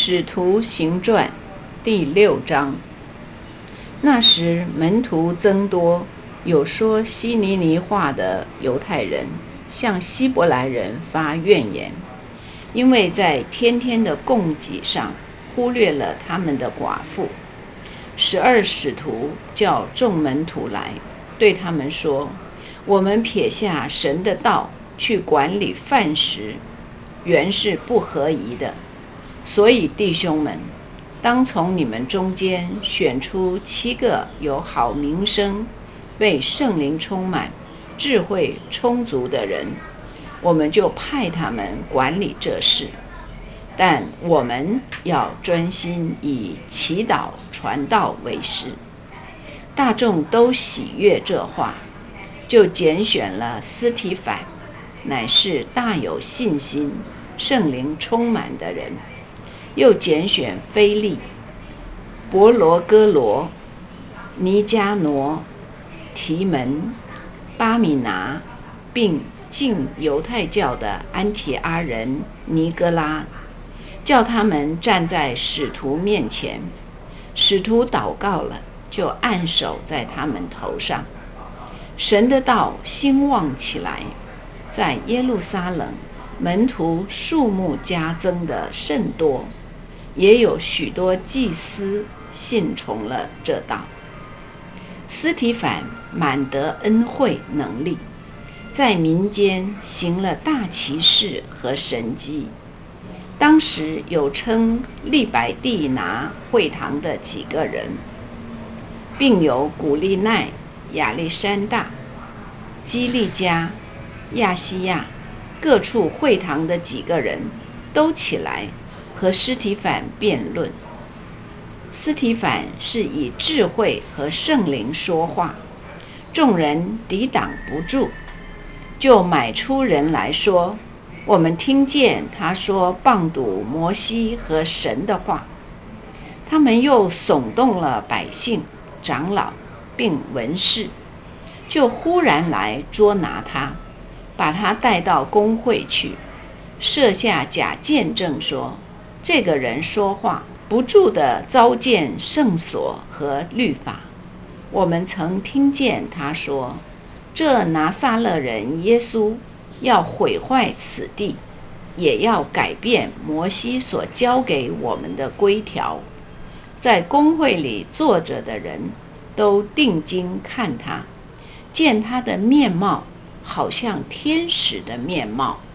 使徒行传第6章。那时门徒增多，有说希尼尼话的犹太人向希伯来人发怨言，因为在天天的供给上忽略了他们的寡妇。12使徒叫众门徒来，对他们说：我们撇下神的道去管理饭食，原是不合宜的。所以弟兄们，当从你们中间选出7个有好名声、被圣灵充满、智慧充足的人，我们就派他们管理这事。但我们要专心以祈祷传道为事。大众都喜悦这话，就拣选了司提反，乃是大有信心、圣灵充满的人，又拣选腓利、伯罗哥罗、尼加挪、提门、巴米拿，并进犹太教的安提阿人尼哥拉，叫他们站在使徒面前。使徒祷告了，就按手在他们头上。神的道兴旺起来，在耶路撒冷门徒数目加增的甚多，也有许多祭司信从了这道。司提反满得恩惠能力，在民间行了大奇事和神迹。当时有称利百地拿会堂的几个人，并有古利奈、亚历山大、基利加、亚西亚各处会堂的几个人都起来和司提反辩论。司提反是以智慧和圣灵说话，众人抵挡不住，就买出人来说：我们听见他说谤赌摩西和神的话。他们又耸动了百姓、长老并文士，就忽然来捉拿他，把他带到公会去，设下假见证说：这个人说话不住地糟践圣所和律法。我们曾听见他说，这拿撒勒人耶稣要毁坏此地，也要改变摩西所交给我们的规条。在公会里坐着的人都定睛看他，见他的面貌好像天使的面貌。